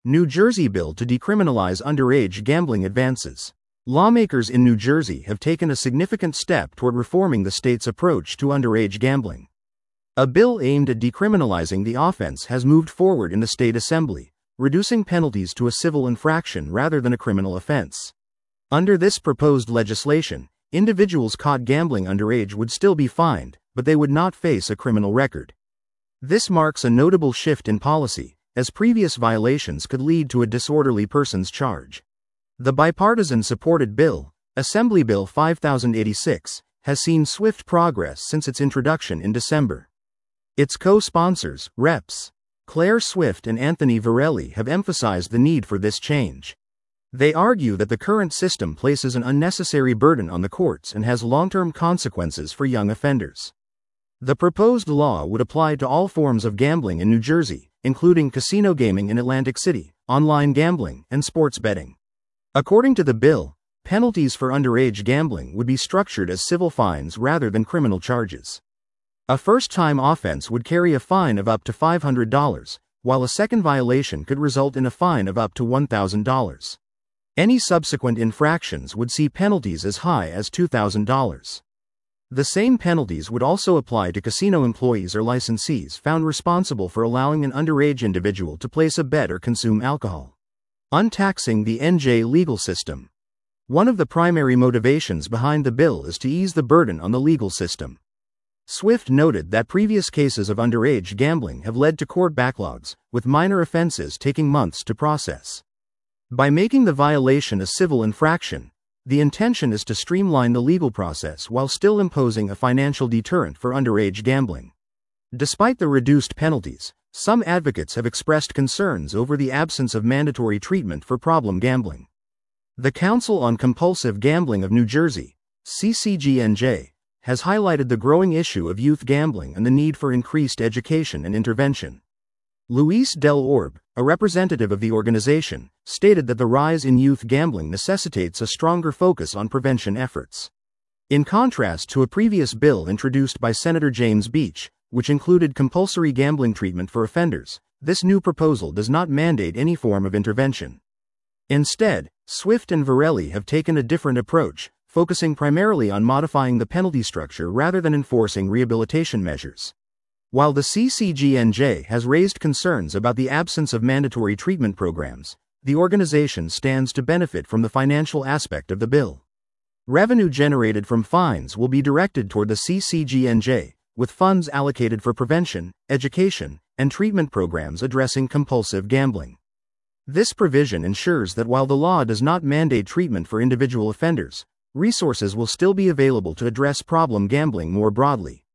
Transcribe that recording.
New Jersey bill to decriminalize underage gambling advances. Lawmakers in New Jersey have taken a significant step toward reforming the state's approach to underage gambling. A bill aimed at decriminalizing the offense has moved forward in the state assembly, reducing penalties to a civil infraction rather than a criminal offense. Under this proposed legislation, individuals caught gambling underage would still be fined, but they would not face a criminal record. This marks a notable shift in policy, as previous violations could lead to a disorderly persons charge. The bipartisan-supported bill, Assembly Bill 5086, has seen swift progress since its introduction in December. Its co-sponsors, Reps. Claire Swift and Anthony Varelli, have emphasized the need for this change. They argue that the current system places an unnecessary burden on the courts and has long-term consequences for young offenders. The proposed law would apply to all forms of gambling in New Jersey, including casino gaming in Atlantic City, online gambling, and sports betting. According to the bill, penalties for underage gambling would be structured as civil fines rather than criminal charges. A first-time offense would carry a fine of up to $500, while a second violation could result in a fine of up to $1,000. Any subsequent infractions would see penalties as high as $2,000. The same penalties would also apply to casino employees or licensees found responsible for allowing an underage individual to place a bet or consume alcohol. Untaxing the NJ legal system. One of the primary motivations behind the bill is to ease the burden on the legal system. Swift noted that previous cases of underage gambling have led to court backlogs, with minor offenses taking months to process. By making the violation a civil infraction, the intention is to streamline the legal process while still imposing a financial deterrent for underage gambling. Despite the reduced penalties, some advocates have expressed concerns over the absence of mandatory treatment for problem gambling. The Council on Compulsive Gambling of New Jersey, CCGNJ, has highlighted the growing issue of youth gambling and the need for increased education and intervention. Luis Del Orbe, a representative of the organization, stated that the rise in youth gambling necessitates a stronger focus on prevention efforts. In contrast to a previous bill introduced by Senator James Beach, which included compulsory gambling treatment for offenders, this new proposal does not mandate any form of intervention. Instead, Swift and Varelli have taken a different approach, focusing primarily on modifying the penalty structure rather than enforcing rehabilitation measures. While the CCGNJ has raised concerns about the absence of mandatory treatment programs, the organization stands to benefit from the financial aspect of the bill. Revenue generated from fines will be directed toward the CCGNJ, with funds allocated for prevention, education, and treatment programs addressing compulsive gambling. This provision ensures that while the law does not mandate treatment for individual offenders, resources will still be available to address problem gambling more broadly.